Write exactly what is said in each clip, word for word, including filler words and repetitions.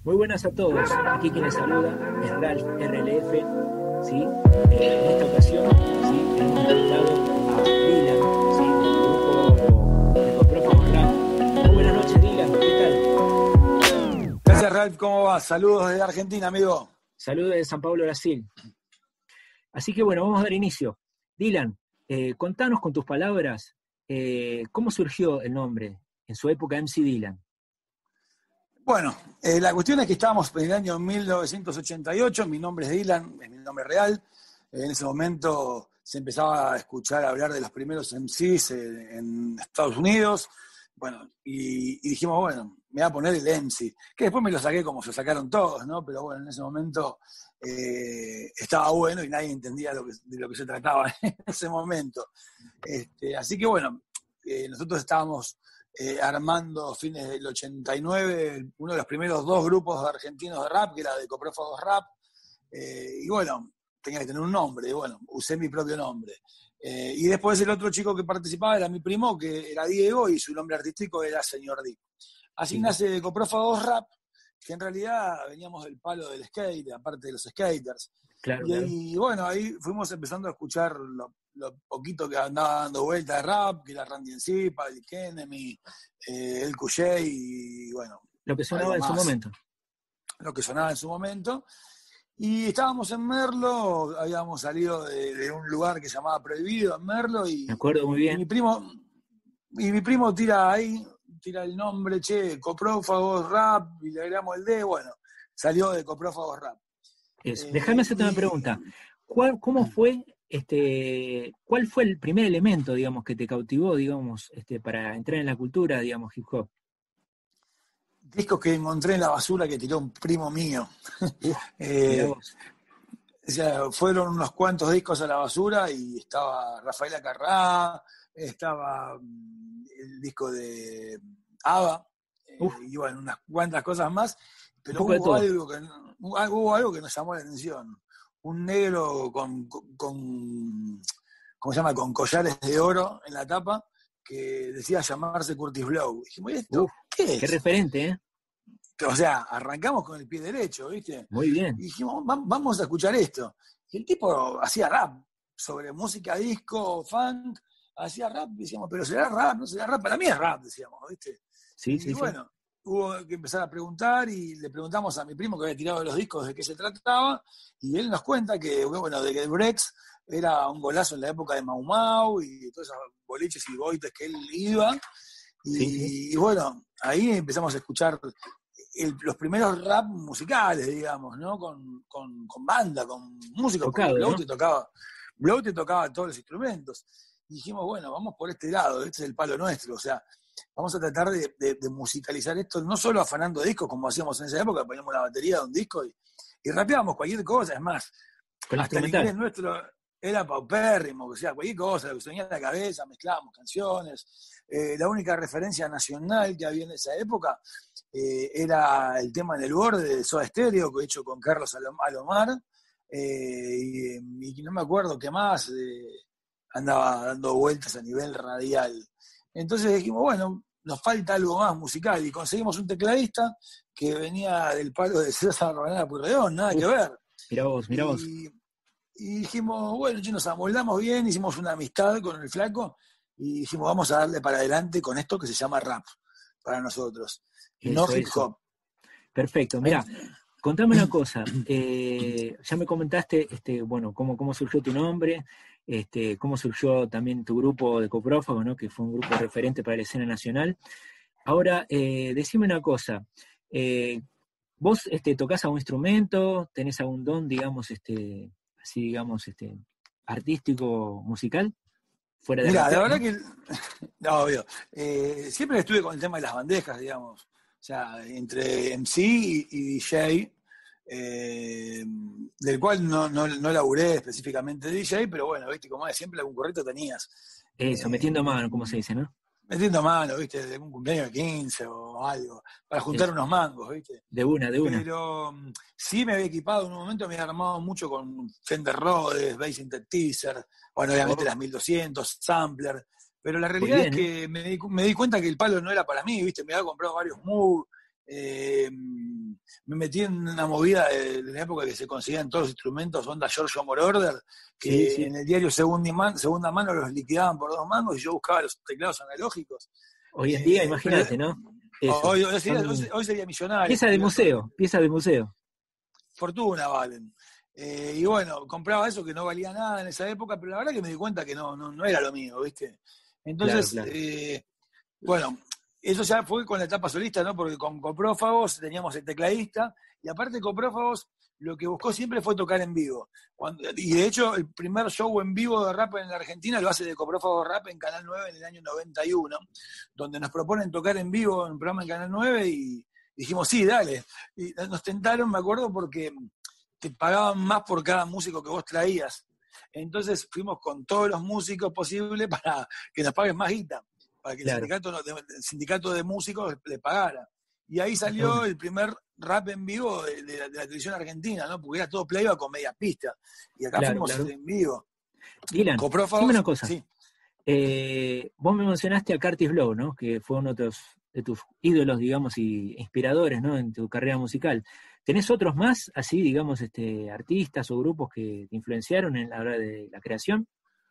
Muy buenas a todos. Aquí quien les saluda es Ralph R L F. ¿Sí? Eh, en esta ocasión, ¿sí?, hemos invitado a Dylan, ¿sí?, del grupo de Coprófagos Rap. Muy buenas noches, Dylan. ¿Qué tal? Gracias, Ralph. ¿Cómo va? Saludos desde Argentina, amigo. Saludos de San Pablo, Brasil. Así que bueno, vamos a dar inicio. Dylan, eh, contanos con tus palabras eh, cómo surgió el nombre en su época M C Dylan. Bueno, eh, la cuestión es que estábamos en el año mil novecientos ochenta y ocho, mi nombre es Dylan, es mi nombre real. En ese momento se empezaba a escuchar hablar de los primeros M Cs en, en Estados Unidos. Bueno, y, y dijimos, bueno, me voy a poner el M C, que después me lo saqué como se sacaron todos, ¿no? Pero bueno, en ese momento eh, estaba bueno y nadie entendía lo que, de lo que se trataba en ese momento. Este, así que bueno, eh, nosotros estábamos eh, armando fines del ochenta y nueve uno de los primeros dos grupos argentinos de rap, que era de Coprófagos Rap, eh, y bueno, tenía que tener un nombre, y bueno, usé mi propio nombre. Eh, y después el otro chico que participaba era mi primo, que era Diego, y su nombre artístico era Señor D. Así Sí. nace Coprófagos Rap, que en realidad veníamos del palo del skate, aparte de los skaters. Claro, Y, claro. y bueno, ahí fuimos empezando a escuchar lo, lo poquito que andaba dando vuelta de rap, que era Randy M C, Public Enemy, eh, El Cushé y bueno, Lo que sonaba algo en su más, momento. lo que sonaba en su momento. Y estábamos en Merlo, habíamos salido de, de un lugar que se llamaba Prohibido en Merlo, Me y, acuerdo muy y mi bien. primo y mi primo tira ahí, tira el nombre, che, Coprófagos Rap, y le agregamos el D, bueno, salió de Coprófagos Rap. Eso. Déjame Eh, hacerte una y pregunta. ¿Cuál, cómo fue, este, cuál fue el primer elemento, digamos, que te cautivó, digamos, este, para entrar en la cultura, digamos, hip hop? discos que encontré en la basura que tiró un primo mío. Uf, mirá eh, vos. o sea, fueron unos cuantos discos a la basura y estaba Rafaela Carrá, estaba mm, el disco de ABBA, Uf, eh, y bueno, unas cuantas cosas más, un pero poco de hubo todo. algo que, hubo algo que nos llamó la atención. Un negro con, con, con ¿cómo se llama? Con collares de oro en la tapa, que decía llamarse Curtis Blow. Dijimos, ¿y Uf, esto qué qué es? referente, ¿eh? O sea, arrancamos con el pie derecho, ¿viste? Muy bien. Y dijimos, vamos a escuchar esto. Y el tipo hacía rap sobre música disco, funk, hacía rap, decíamos, pero será rap, no será rap, para mí es rap, decíamos, ¿viste? Sí, Y sí, sí. bueno, hubo que empezar a preguntar y le preguntamos a mi primo que había tirado los discos de qué se trataba, y él nos cuenta que, bueno, de que el Brex era un golazo en la época de Mau Mau y todos esos boliches y boites que él iba. Sí, sí. Y, y bueno, ahí empezamos a escuchar el, los primeros rap musicales, digamos, ¿no? Con, con, con banda, con músicos, porque Tocado, Blow ¿no? te tocaba, Blow te tocaba todos los instrumentos. Y dijimos, bueno, vamos por este lado, este es el palo nuestro, o sea, vamos a tratar de, de, de musicalizar esto, no solo afanando discos como hacíamos en esa época, poníamos la batería de un disco y, y rapeábamos cualquier cosa, es más, Con la hasta el instrumental. inglés nuestro era paupérrimo, o sea, cualquier cosa, lo que se venía en la cabeza, mezclábamos canciones. Eh, la única referencia nacional que había en esa época eh, era el tema En el Borde de Soda Stereo, hecho con Carlos Alomar, eh, y, y no me acuerdo qué más eh, andaba dando vueltas a nivel radial. Entonces dijimos, bueno, nos falta algo más musical, y conseguimos un tecladista que venía del palo de César Ranada Purredón, nada que Uf, ver. mirá vos, mirá vos. Y, y dijimos, bueno, ya nos amoldamos bien, hicimos una amistad con el flaco y dijimos, vamos a darle para adelante con esto que se llama rap para nosotros, y no Eso, hip eso. hop. Perfecto. Mirá, contame una cosa. Eh, ya me comentaste, este, bueno, cómo, cómo surgió tu nombre, este, cómo surgió también tu grupo de Coprófagos, ¿no? Que fue un grupo referente para la escena nacional. Ahora, eh, decime una cosa. Eh, ¿Vos este, tocás algún instrumento? ¿Tenés algún don, digamos, este, así, digamos, este, artístico, musical? Fuera de Mira, la rapear, verdad ¿no? que, no, obvio, eh, siempre estuve con el tema de las bandejas, digamos, o sea, entre M C y, y D J, eh, del cual no, no, no laburé específicamente de D J, pero bueno, viste, como es, siempre algún correcto tenías. Eso, Eh, metiendo mano, como se dice, ¿no? Metiendo mano, viste, de un cumpleaños de quince o algo, para juntar Eso. unos mangos, viste. De una, de una. Pero mm, sí me había equipado, en un momento me había armado mucho con Fender Rhodes, Bass Synthesizer, bueno, obviamente Oh, las mil doscientos, Sampler, pero la muy realidad es bien, ¿eh? que me di, me di cuenta que el palo no era para mí, viste, me había comprado varios Moog, eh, me metí en una movida de, de la época que se conseguían todos los instrumentos onda Giorgio Moroder, que Sí, sí. en el diario Segunda Man- Segunda Mano los liquidaban por dos mangos y yo buscaba los teclados analógicos. Hoy en día, Eh, pero imagínate, ¿no? Eso. hoy, hoy sería, hoy Son hoy sería millonario, piezas de estuviera todo museo, piezas de museo. fortuna valen. Eh, y bueno, compraba eso que no valía nada en esa época, pero la verdad que me di cuenta que no, no, no era lo mío, ¿viste? Claro, Entonces, claro. eh, bueno, eso ya fue con la etapa solista, ¿no? Porque con Coprófagos teníamos el tecladista, y aparte Coprófagos lo que buscó siempre fue tocar en vivo. Cuando, y de hecho, el primer show en vivo de rap en la Argentina lo hace de Coprófagos Rap en Canal nueve en el año noventa y uno, donde nos proponen tocar en vivo en un programa en Canal nueve y dijimos, sí, dale. Y nos tentaron, me acuerdo, porque te pagaban más por cada músico que vos traías. Entonces fuimos con todos los músicos posibles para que nos paguen más guita, para que el Claro. sindicato, de, el sindicato de músicos le pagara. Y ahí Está salió bueno. el primer rap en vivo de, de, la, de la televisión argentina, ¿no? Porque era todo playback con media pista. Y acá Claro, fuimos claro. en vivo. Dylan, dime una Coprófagos, cosa. sí. Eh, vos me mencionaste a Curtis Blow, ¿no? Que fue uno de tus, de tus ídolos, digamos, y inspiradores, ¿no? En tu carrera musical. ¿Tenés otros más, así, digamos, este, artistas o grupos que te influenciaron en la hora de la creación?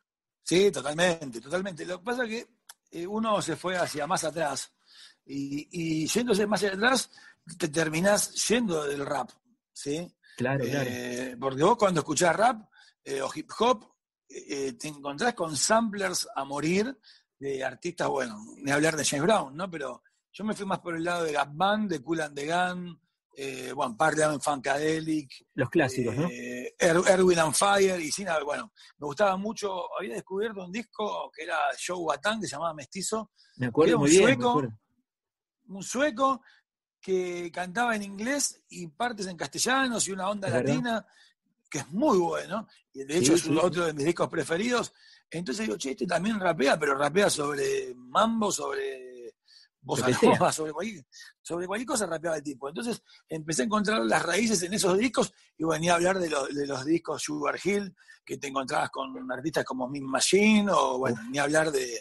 Sí, totalmente, totalmente. Lo que pasa es que eh, uno se fue hacia más atrás y, y yéndose más hacia atrás te terminás yendo del rap, ¿sí? Claro, claro. Eh, porque vos cuando escuchás rap eh, o hip hop eh, te encontrás con samplers a morir de artistas, bueno, ni hablar de James Brown, ¿no? Pero yo me fui más por el lado de Gap Band, de Kool and the Gang, eh, bueno, Parliament Funkadelic, Los clásicos, ¿no? eh, Er- Erwin and Fire, y sin, bueno, me gustaba mucho, había descubierto un disco que era Joe Batán, que se llamaba Mestizo, Me que acuerdo era un muy bien, me sueco, acuerdo. un sueco que cantaba en inglés y partes en castellano y una onda ¿Es verdad? latina, que es muy bueno, y de hecho Sí, es sí, sí. otro de mis discos preferidos. Entonces digo, che, este también rapea, pero rapea sobre mambo, sobre Lo bossa que sea. nova, sobre cualquier, sobre cualquier cosa rapeaba el tipo. Entonces empecé a encontrar las raíces en esos discos y venía a hablar de, lo, de los discos Sugar Hill, que te encontrabas con artistas como Mean Machine, o bueno, Uf, ni hablar de,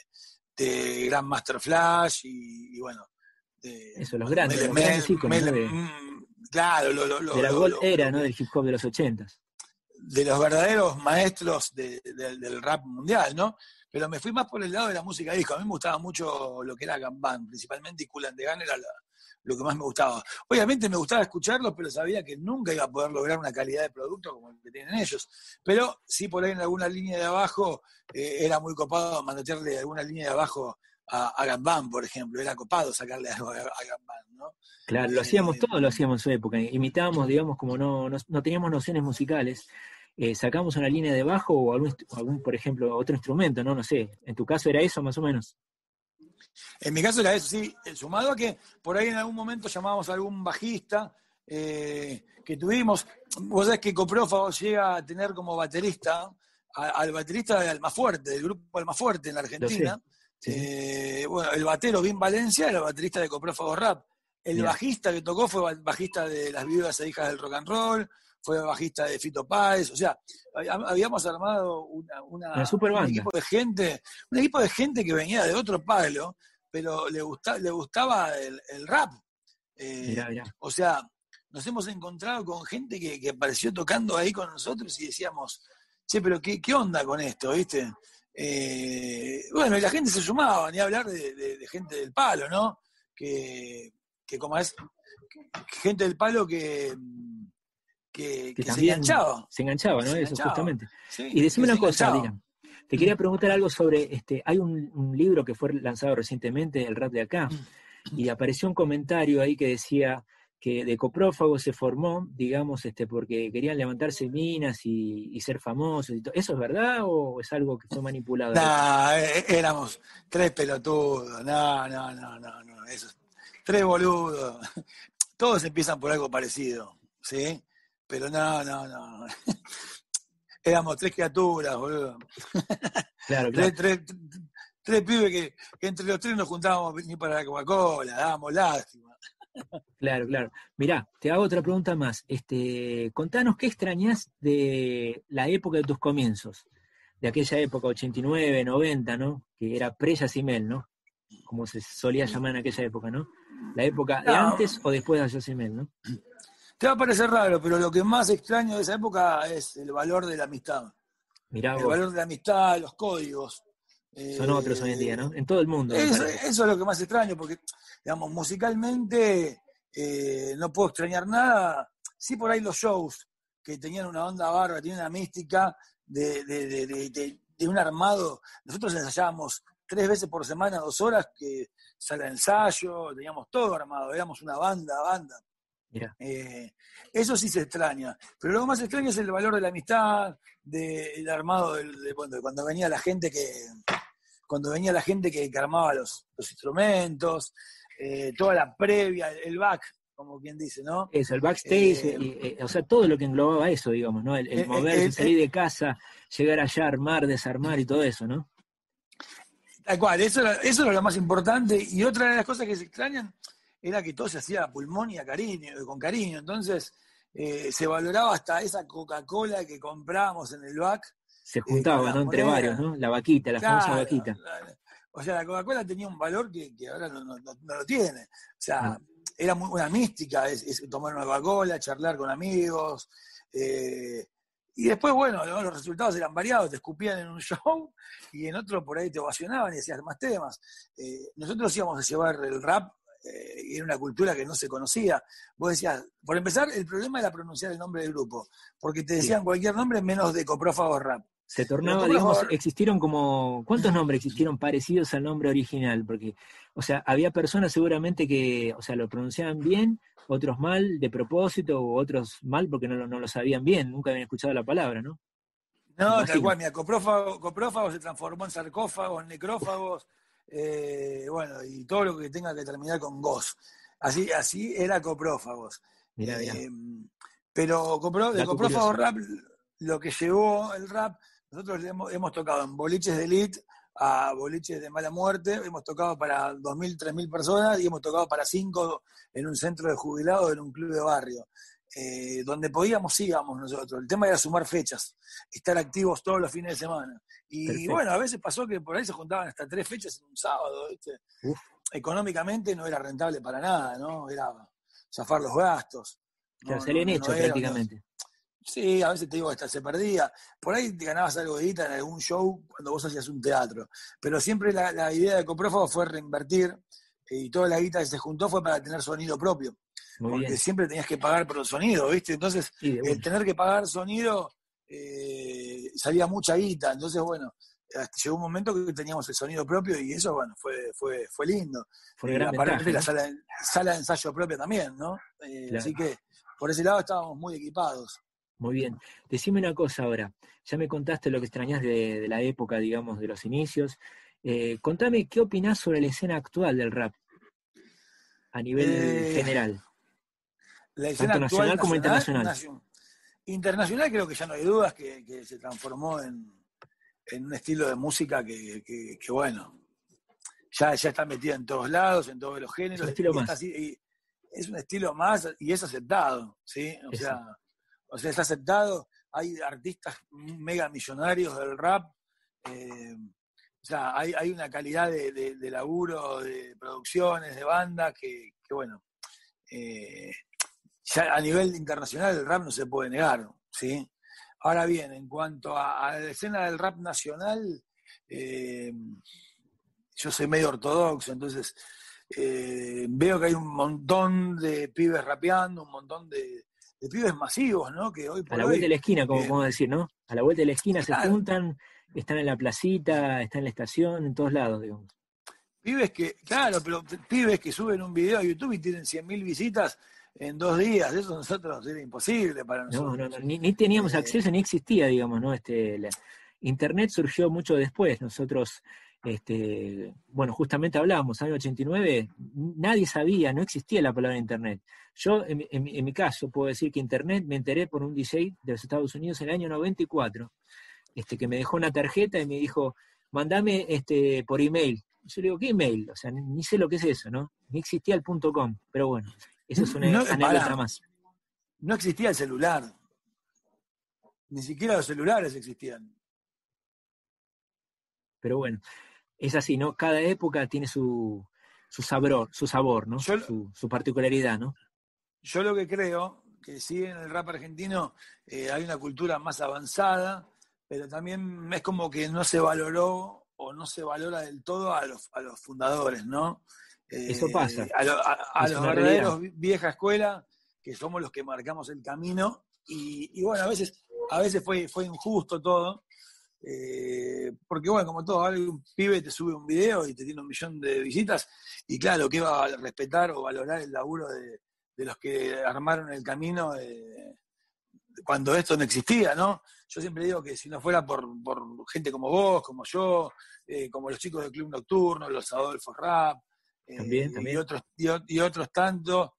de Grandmaster Flash y, y bueno, de, eso, los bueno, grandes, Mele, los Mele, grandes íconos, ¿no? Mele, De, mm, claro, lo, lo, de lo, la lo, Gold lo, Era, lo ¿no? que Del hip hop de los ochentas. de los verdaderos maestros de, de, del rap mundial, ¿no? Pero me fui más por el lado de la música disco. A mí me gustaba mucho lo que era Gambán, principalmente, y Kool and the Gang era la, lo que más me gustaba. Obviamente me gustaba escucharlos, pero sabía que nunca iba a poder lograr una calidad de producto como el que tienen ellos. Pero sí, por ahí en alguna línea de abajo eh, era muy copado mandatearle alguna línea de abajo a, a Gambán, por ejemplo. Era copado sacarle algo a, a Gambán, ¿no? Claro, lo hacíamos Eh, todo, lo hacíamos en su época. Imitábamos, digamos, como no, no, no teníamos nociones musicales, eh, sacamos una línea de bajo o algún, algún, por ejemplo, otro instrumento, ¿no? No sé. En tu caso era eso, más o menos. En mi caso era eso, sí, sumado a que por ahí en algún momento llamábamos a algún bajista eh, que tuvimos. Vos sabés que Coprófago llega a tener como baterista a, al baterista de Almafuerte, del grupo Almafuerte en la Lo sé. Argentina. Sí, sí. Eh, bueno, el batero Vin Valencia era el baterista de Coprófago Rap. El Mira, bajista que tocó fue bajista de Las Viudas e Hijas del Rock and Roll, fue bajista de Fito Páez, o sea, habíamos armado una, una una, super un banda. equipo de gente, un equipo de gente que venía de otro palo, pero le, gusta, le gustaba el, el rap. Eh, Mirá, mirá. o sea, nos hemos encontrado con gente que, que apareció tocando ahí con nosotros y decíamos, che, pero ¿qué, qué onda con esto, viste? Eh, bueno, y la gente se sumaba, ni hablar de, de, de gente del palo, ¿no? Que, que como es, gente del palo que, que, Que que se también enganchaba, se enganchaba, que ¿no? se Eso, enganchaba, justamente. Y ¿sí? decime Que se una cosa, enganchaba. Dylan. Te quería preguntar algo sobre, este, hay un, un libro que fue lanzado recientemente, El Rap de Acá, y apareció un comentario ahí que decía que de Coprófago se formó, digamos, este, porque querían levantarse minas y, y ser famosos. Y todo. ¿Eso es verdad o es algo que fue manipulado de repente? Nah, eh, éramos tres pelotudos, no, no, no, no, no, eso, tres boludos. Todos empiezan por algo parecido, ¿sí? Pero no, no, no. Éramos tres criaturas, boludo. Claro, claro. tres, tres, tres pibes que, que entre los tres nos juntábamos ni para la Coca-Cola, dábamos lástima. Claro, claro. Mirá, te hago otra pregunta más. Este, contanos qué extrañas de la época de tus comienzos, de aquella época ochenta y nueve, noventa, ¿no? Que era pre-Yacimel, ¿no? Como se solía llamar en aquella época, ¿no? La época de No, antes o después de Yacimel, ¿no? te va a parecer raro, pero lo que más extraño de esa época es el valor de la amistad. Mirá El vos, valor de la amistad, los códigos. son otros hoy en día, Eh, ¿no? En todo el mundo, me eso, parece. eso es lo que más extraño, porque, digamos, musicalmente eh, no puedo extrañar nada. Sí, por ahí los shows, que tenían una onda bárbara, tenían una mística de, de, de, de, de, de un armado. Nosotros ensayábamos tres veces por semana, dos horas, que sala de ensayo, teníamos todo armado, éramos una banda, banda. Mirá. Eh, eso sí se extraña, pero lo más extraño es el valor de la amistad, del de armado, de, de, bueno, de cuando venía la gente que cuando venía la gente que, que armaba los, los instrumentos, eh, toda la previa, el, el back, como quien dice, ¿no? Eso, el backstage, Eh, y, eh, o sea, todo lo que englobaba eso, digamos, ¿no? El, el eh, moverse, eh, salir eh, de casa, llegar allá, armar, desarmar y todo eso, ¿no? Tal cual, eso era, eso era lo más importante. Y otra de las cosas que se extrañan era que todo se hacía a pulmón y a cariño, con cariño. Entonces, eh, se valoraba hasta esa Coca-Cola que comprábamos en el back, Se eh, con juntaba, las ¿no? Entre varios, monedas. ¿no? La vaquita, la famosa Claro, vaquita. la- o sea, la Coca-Cola tenía un valor que, que ahora no, no- no- no lo tiene. O sea, No, era muy, una mística, es, es tomar una Coca-Cola, charlar con amigos. eh, y después, bueno, ¿no? Los resultados eran variados, te escupían en un show y en otro por ahí te ovacionaban y decías más temas. Eh, nosotros íbamos a llevar el rap, eh, y era una cultura que no se conocía. Vos decías, por empezar, el problema era pronunciar el nombre del grupo, porque te sí. decían cualquier nombre menos de Coprófago Rap. Se Pero tornaba, digamos, Coprófago existieron como, ¿cuántos nombres existieron parecidos al nombre original? Porque, o sea, había personas seguramente que, o sea, lo pronunciaban bien, otros mal de propósito, o otros mal porque no lo, no lo sabían bien, nunca habían escuchado la palabra, ¿no? Me No, tal imagino. cual, mira, coprófago, coprófago se transformó en sarcófagos, necrófagos, eh, bueno, y todo lo que tenga que terminar con gos. Así, así era coprófagos. Mirá, mirá, Eh, pero copró- de dato coprófago curioso. rap, lo que llevó el rap, nosotros hemos, hemos tocado en boliches de elite a boliches de mala muerte, hemos tocado para dos mil, tres mil personas y hemos tocado para cinco en un centro de jubilados, en un club de barrio. Eh, donde podíamos íbamos nosotros. El tema era sumar fechas, estar activos todos los fines de semana. Y bueno, Perfecto. a veces pasó que por ahí se juntaban hasta tres fechas en un sábado, ¿viste? Uf, Económicamente no era rentable para nada, ¿no? Era zafar los gastos. claro, No, no, salían no, no hechos era. No. prácticamente. Sí, a veces te digo que hasta se perdía. Por ahí te ganabas algo de guita en algún show cuando vos hacías un teatro. Pero siempre la, la idea de Coprófago fue reinvertir, eh, y toda la guita que se juntó fue para tener sonido propio. Muy Porque bien. siempre tenías que pagar por el sonido, ¿viste? Entonces, Y de el una. tener que pagar sonido, eh, salía mucha guita. Entonces, bueno, hasta llegó un momento que teníamos el sonido propio y eso, bueno, fue, fue, fue lindo. Fue una Y gran ventaja, aparte la ¿no? sala, sala de ensayo propia también, ¿no? Eh, Claro. así que por ese lado estábamos muy equipados. Muy bien. Decime una cosa ahora. Ya me contaste lo que extrañás de, de la época, digamos, de los inicios. Eh, contame, ¿qué opinás sobre la escena actual del rap a nivel Eh, general, la escena tanto actual nacional como nacional, internacional? nacio- internacional creo que ya no hay dudas que, que se transformó en, en un estilo de música que, que, que, bueno, ya, ya está metida en todos lados, en todos los Es un géneros, estilo y está más, así, y es un estilo más y es aceptado, ¿sí? O eso. sea, o sea, está aceptado, hay artistas mega millonarios del rap, eh, o sea, hay, hay una calidad de, de, de laburo, de producciones, de bandas, que, que bueno, eh, ya a nivel internacional el rap no se puede negar, ¿sí? Ahora bien, en cuanto a, a la escena del rap nacional, eh, yo soy medio ortodoxo, entonces eh, veo que hay un montón de pibes rapeando, un montón de, de pibes masivos, ¿no? Que hoy A por la vuelta de hoy, la esquina, como eh, podemos decir, ¿no? A la vuelta de la esquina se claro, juntan, están en la placita, están en la estación, en todos lados, digamos. pibes que, claro, pero pibes que suben un video a YouTube y tienen cien mil visitas en dos días, eso a nosotros era imposible para No, no, nosotros. no, ni, ni teníamos Eh, acceso, ni existía, digamos, ¿no? Este, la- Internet surgió mucho después. Nosotros, este, bueno, justamente hablábamos, año ochenta y nueve, nadie sabía, no existía la palabra Internet. Yo, en, mi- en mi- en mi caso, puedo decir que Internet me enteré por un D J de los Estados Unidos en el año noventa y cuatro, este, que me dejó una tarjeta y me dijo, mandame este, por email. Yo le digo, ¿qué email? O sea, ni, ni sé lo que es eso, ¿no? Ni existía el punto com, pero bueno, eso es una no, anécdota pará, más. no existía el celular, ni siquiera los celulares existían. Pero bueno, es así, ¿no? Cada época tiene su, su sabor, su sabor, ¿no? Yo, Su, su particularidad, ¿no? yo lo que creo, que sí en el rap argentino eh, hay una cultura más avanzada, pero también es como que no se valoró o no se valora del todo a los, a los fundadores, ¿no? Eso pasa, Eh, a, lo, a, a es los una realidad. verdaderos vieja escuela, que somos los que marcamos el camino, y, y bueno, a veces, a veces fue, fue injusto todo, eh, porque bueno, como todo, ahora un pibe te sube un video y te tiene un millón de visitas, y claro, que va a respetar o valorar el laburo de, de los que armaron el camino eh, cuando esto no existía, ¿no? Yo siempre digo que si no fuera por, por gente como vos, como yo, eh, como los chicos del Club Nocturno, los Adolfo Rap, eh, También, y, también. otros, y, y otros tantos,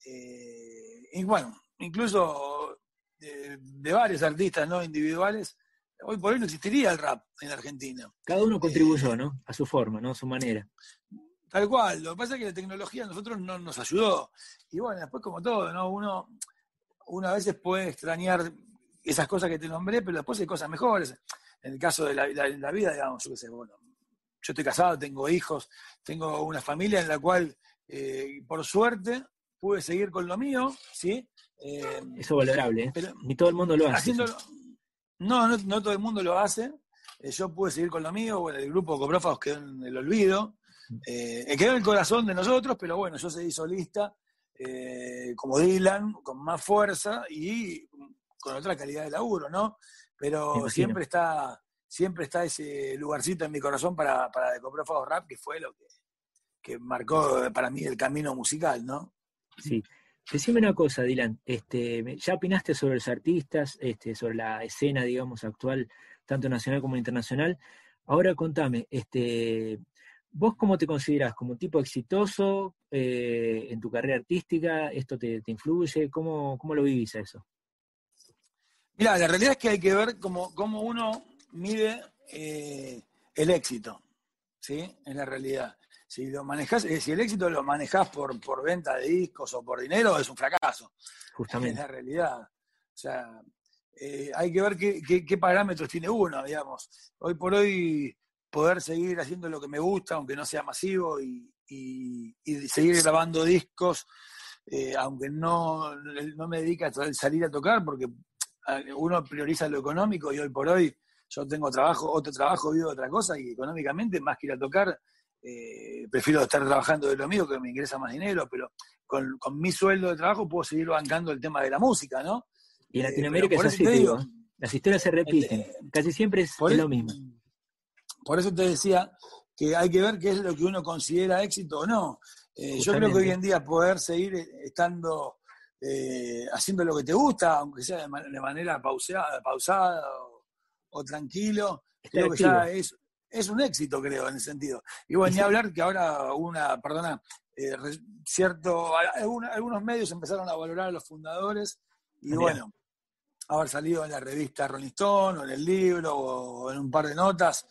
eh, y bueno, incluso de, de varios artistas no individuales, hoy por hoy no existiría el rap en Argentina. Cada uno contribuyó, Eh, ¿no? A su forma, ¿no? A su manera. Tal cual, lo que pasa es que la tecnología a nosotros no nos ayudó. Y bueno, después como todo, ¿no? Uno, uno a veces puede extrañar esas cosas que te nombré, pero después hay cosas mejores. En el caso de la, la, la vida, digamos, yo qué sé, bueno, yo estoy casado, tengo hijos, tengo una familia en la cual, eh, por suerte, pude seguir con lo mío, ¿sí? Eh, Eso es valorable, ¿eh? pero Ni todo el mundo lo hace eso. haciéndolo, no, no, no todo el mundo lo hace. Eh, yo pude seguir con lo mío, bueno, el grupo Coprófagos quedó en el olvido, eh, quedó en el corazón de nosotros, pero bueno, yo seguí solista, eh, como Dylan, con más fuerza y con otra calidad de laburo, ¿no? Me Pero imagino. siempre está, siempre está ese lugarcito en mi corazón para, para Coprófagos Rap, que fue lo que, que marcó para mí el camino musical, ¿no? Sí. Decime una cosa, Dylan, este, me- ya opinaste sobre los artistas, este, sobre la escena, digamos, actual, tanto nacional como internacional. Ahora contame, este, ¿vos cómo te considerás? ¿Como un tipo exitoso eh, en tu carrera artística? ¿Esto te, te influye? ¿Cómo, cómo lo vivís a eso? Mira, la realidad es que hay que ver cómo, cómo uno mide eh, el éxito, ¿sí? En la realidad. Si lo manejás, eh, si el éxito lo manejás por, por venta de discos o por dinero, es un fracaso. Es la Justamente. realidad. O sea, eh, hay que ver qué, qué, qué parámetros tiene uno, digamos. Hoy por hoy, poder seguir haciendo lo que me gusta, aunque no sea masivo, y, y, y seguir grabando discos, eh, aunque no, no me dedique a salir a tocar, porque uno prioriza lo económico y hoy por hoy yo tengo trabajo, otro trabajo, vivo otra cosa, y económicamente, más que ir a tocar, eh, prefiero estar trabajando de lo mío, que me ingresa más dinero, pero con, con mi sueldo de trabajo puedo seguir bancando el tema de la música, ¿no? Y en Eh, pero Latinoamérica es por eso así, te te digo, digo, ¿eh? Las historias se repiten. eh, Casi siempre es, por, es lo mismo. por eso te decía que hay que ver qué es lo que uno considera éxito o no. Eh, yo creo que hoy Justamente. en día poder seguir estando, eh, haciendo lo que te gusta, aunque sea de, man- de manera pausada, pausada o, o tranquilo, Estar creo que ya activo. es, es un éxito, creo, en ese sentido. Y Y bueno, ni sí, hablar que ahora una, perdona, eh, re- cierto, alguna- algunos medios empezaron a valorar a los fundadores, y ah, mirá, bueno, haber salido en la revista Rolling Stone o en el libro o en un par de notas,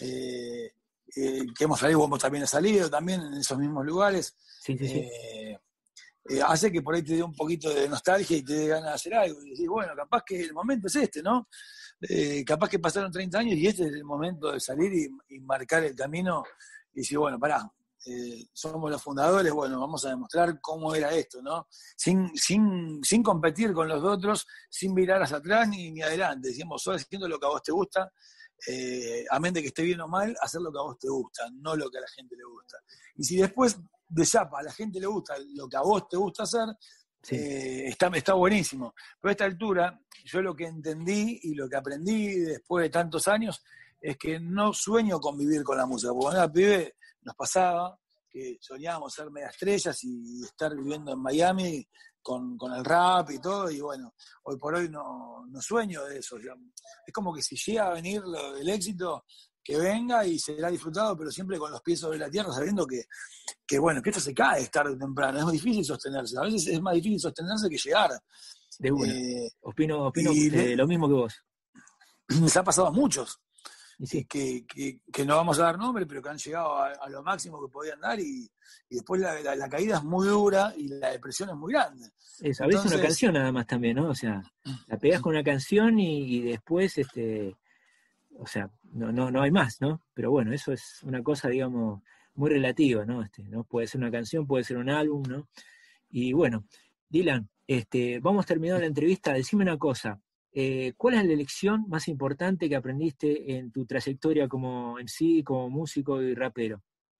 eh, eh, que hemos salido, hemos también salido también en esos mismos lugares, sí, sí, sí. eh, eh, hace que por ahí te dé un poquito de nostalgia y te dé ganas de hacer algo. Y decís, bueno, capaz que el momento es este, ¿no? Eh, capaz que pasaron treinta años y este es el momento de salir y, y marcar el camino y decir, bueno, pará, eh, somos los fundadores, bueno, vamos a demostrar cómo era esto, ¿no? Sin, sin, sin competir con los otros, sin mirar hacia atrás ni, ni adelante. Decimos, solo haciendo lo que a vos te gusta, eh, a mente que esté bien o mal, hacer lo que a vos te gusta, no lo que a la gente le gusta. Y si después de Zapa a la gente le gusta lo que a vos te gusta hacer, Sí. eh, está, está buenísimo. Pero a esta altura, yo lo que entendí y lo que aprendí después de tantos años es que no sueño con vivir con la música. Porque cuando era pibe nos pasaba que soñábamos ser mega estrellas y estar viviendo en Miami con, con el rap y todo, y bueno, hoy por hoy no, no sueño de eso. Ya. Es como que si llega a venir lo, el éxito, que venga y será disfrutado, pero siempre con los pies sobre la tierra, sabiendo que, que bueno, que esto se cae tarde o temprano, es muy difícil sostenerse, a veces es más difícil sostenerse que llegar. De una. Eh, Opino, opino y le, eh, lo mismo que vos. les ha pasado a muchos, Y eh, sí, que, que, que no vamos a dar nombre, pero que han llegado a, a lo máximo que podían dar, y, y después la, la, la caída es muy dura y la depresión es muy grande. es a veces una Entonces, canción nada más también, ¿no? O sea, la pegás con una canción y, y después, este, o sea, no, no, no hay más, ¿no? Pero bueno, eso es una cosa, digamos, muy relativa, ¿no? Este, ¿no? Puede ser una canción, puede ser un álbum, ¿no? Y bueno, Dylan, Este, vamos terminando la entrevista. Decime una cosa. Eh, ¿cuál es la lección más importante que aprendiste en tu trayectoria como M C, como músico y rapero?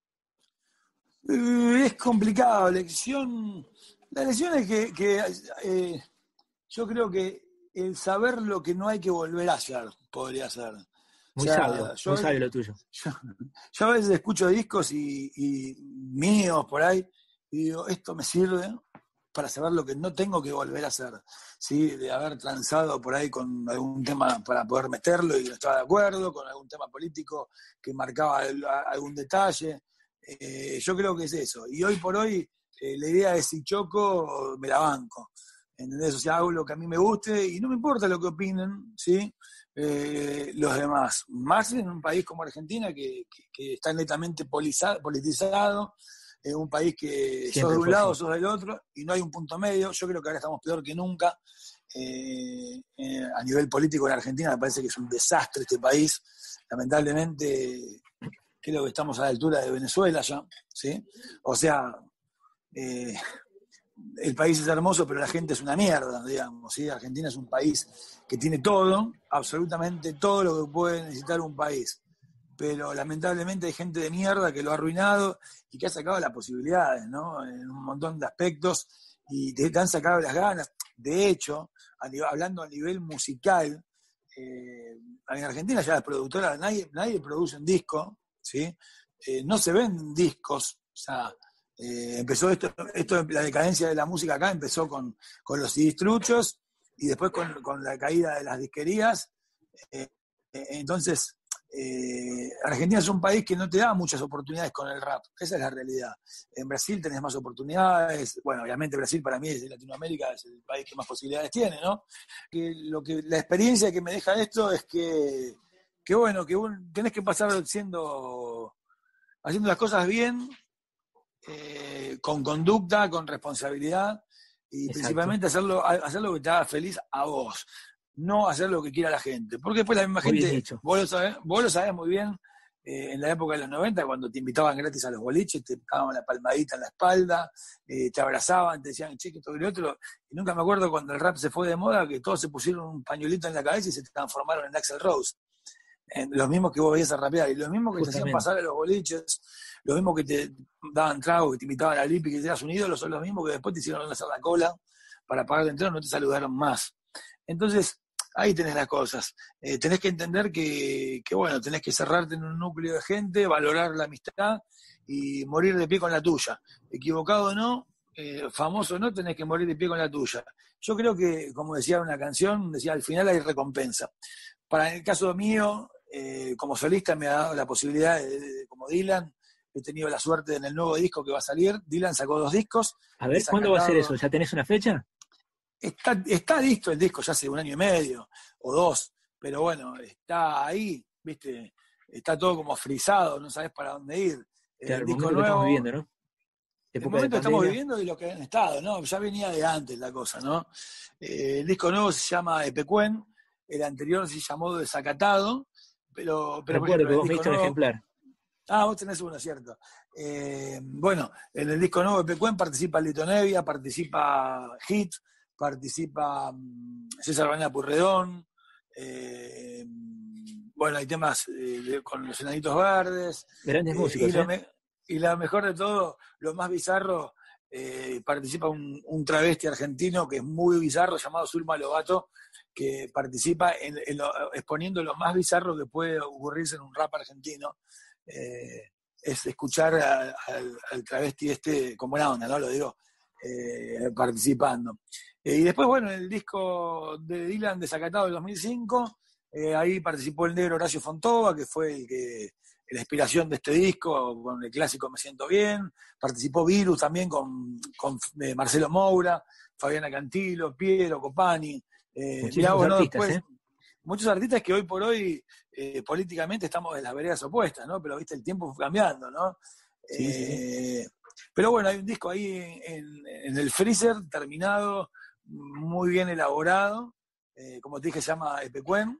Eh, es complicado. Lección, la lección es que, que eh, yo creo que el saber lo que no hay que volver a hacer, podría ser. O Muy sea, sabio, muy yo, sabio lo tuyo. yo, yo a veces escucho discos y, y míos por ahí y digo, esto me sirve para saber lo que no tengo que volver a hacer, ¿sí? De haber transado por ahí con algún tema para poder meterlo y no estaba de acuerdo, con algún tema político que marcaba algún detalle. Eh, yo creo que es eso. Y hoy por hoy eh, la idea es si choco, me la banco. ¿Entendés? O sea, hago lo que a mí me guste y no me importa lo que opinen, ¿sí? Eh, los demás. Más en un país como Argentina que, que, que está netamente politizado, eh, un país que sos Siempre de un fue lado, así. sos del otro y no hay un punto medio. Yo creo que ahora estamos peor que nunca. Eh, eh, a nivel político en Argentina me parece que es un desastre este país. Lamentablemente creo que estamos a la altura de Venezuela ya, ¿sí? O sea, eh, el país es hermoso, pero la gente es una mierda, digamos, ¿sí? Argentina es un país que tiene todo, absolutamente todo lo que puede necesitar un país. Pero lamentablemente hay gente de mierda que lo ha arruinado y que ha sacado las posibilidades, ¿no? En un montón de aspectos y te, te han sacado las ganas. De hecho, a nivel, hablando a nivel musical, eh, en Argentina ya las productoras, nadie, nadie produce un disco, ¿sí? Eh, no se ven discos, o sea, eh, empezó esto, esto, la decadencia de la música acá empezó con, con los C Ds truchos y después con, con la caída de las disquerías. Eh, eh, entonces, eh, Argentina es un país que no te da muchas oportunidades con el rap, esa es la realidad. En Brasil tenés más oportunidades, bueno, obviamente Brasil para mí desde Latinoamérica es el país que más posibilidades tiene, ¿no? Que lo que, la experiencia que me deja esto es que, que bueno, que un, tenés que pasar siendo, haciendo las cosas bien, eh, con conducta, con responsabilidad y Exacto. principalmente hacerlo, hacer lo que te haga feliz a vos, no hacer lo que quiera la gente. Porque después la misma Muy bien gente, dicho. vos lo sabés, vos lo sabés muy bien, eh, en la época de los noventa, cuando te invitaban gratis a los boliches, te daban la palmadita en la espalda, eh, te abrazaban, te decían, che, que esto y lo otro. Y nunca me acuerdo cuando el rap se fue de moda, que todos se pusieron un pañuelito en la cabeza y se transformaron en Axl Rose. Eh, los mismos que vos veías a rapear, y los mismos que te hacían Justamente. pasar a los boliches, los mismos que te daban tragos, que te invitaban a Lipi, que te eras un ídolo, son los mismos que después te hicieron hacer la cola para pagar de entrada, no te saludaron más. Entonces, ahí tenés las cosas. Eh, tenés que entender que, que, bueno, tenés que cerrarte en un núcleo de gente, valorar la amistad y morir de pie con la tuya. Equivocado o no, eh, famoso o no, tenés que morir de pie con la tuya. Yo creo que, como decía una canción, decía, al final hay recompensa. Para el caso mío, eh, como solista me ha dado la posibilidad, de, de, como Dylan, he tenido la suerte en el nuevo disco que va a salir. Dylan sacó dos discos, A ver, ¿cuándo va a ser eso? ¿Ya tenés una fecha? Está, está listo el disco ya hace un año y medio o dos, pero bueno, está ahí, viste, está todo como frisado, no sabes para dónde ir. Claro, El el disco momento que estamos nuevo, viviendo, ¿no? el Época de momento que estamos pandemia. viviendo y lo que han estado, ¿no? Ya venía de antes la cosa, ¿no? Eh, el disco nuevo se llama Epecuen, el anterior se llamó Desacatado, pero, pero por Recuerdo ejemplo, que en el vos me disco diste un nuevo. ejemplar. Ah, vos tenés uno, cierto. Eh, bueno, en el disco nuevo de Pecuen participa Lito Nevia, participa Hit, participa um, César Banana Purredón, eh, bueno, hay temas eh, de, con los Enanitos Verdes, Grandes eh, y, músicos, lo ¿eh? me, y lo mejor de todo, lo más bizarro, eh, participa un, un travesti argentino que es muy bizarro, llamado Zulma Lobato, que participa en, en lo, exponiendo lo más bizarro que puede ocurrirse en un rap argentino. Eh, es escuchar a, a, al travesti este con buena onda, ¿no? Lo digo, eh, participando. Eh, y después, bueno, en el disco de Dylan Desacatado del dos mil cinco, eh, ahí participó el negro Horacio Fontova, que fue el que la inspiración de este disco, con el clásico Me Siento Bien. Participó Virus también con, con eh, Marcelo Moura, Fabiana Cantilo, Piero Copani. Eh, mirá Muchísimos vos, ¿no? artistas, Después, ¿eh? muchos artistas que hoy por hoy eh, políticamente estamos en las veredas opuestas, ¿no? Pero viste, el tiempo fue cambiando, ¿no? Sí, sí, sí. Eh, pero bueno, hay un disco ahí en, en el freezer, terminado, muy bien elaborado, eh, como te dije, se llama Epecuen,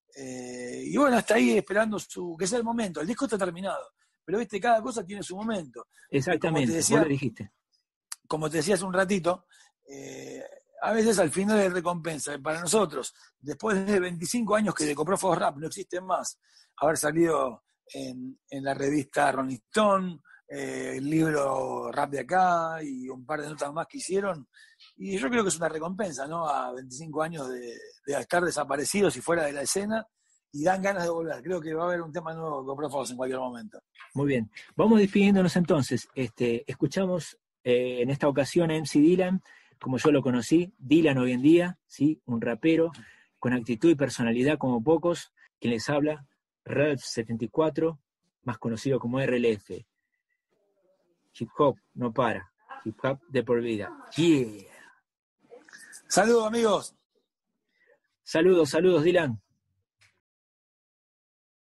eh, y bueno, está ahí esperando su, que sea el momento. El disco está terminado, pero viste, cada cosa tiene su momento. Y como te Exactamente, vos lo decía, dijiste. como te decía hace un ratito, eh, a veces al final es recompensa. Para nosotros, después de veinticinco años que de Coprófagos Rap no existen más, haber salido en, en la revista Rolling Stone, eh, el libro Rap de Acá y un par de notas más que hicieron, y yo creo que es una recompensa, ¿no? A veinticinco años de, de estar desaparecidos y fuera de la escena, y dan ganas de volver. Creo que va a haber un tema nuevo con Coprófagos en cualquier momento. Muy bien. Vamos despidiéndonos entonces. Este, escuchamos eh, en esta ocasión a M C Dylan, como yo lo conocí, Dylan hoy en día, ¿sí? Un rapero con actitud y personalidad como pocos. Quien les habla, Ralph setenta y cuatro, más conocido como R L F. Hip hop no para, hip hop de por vida. Yeah. Saludos, amigos. Saludos, saludos, Dylan.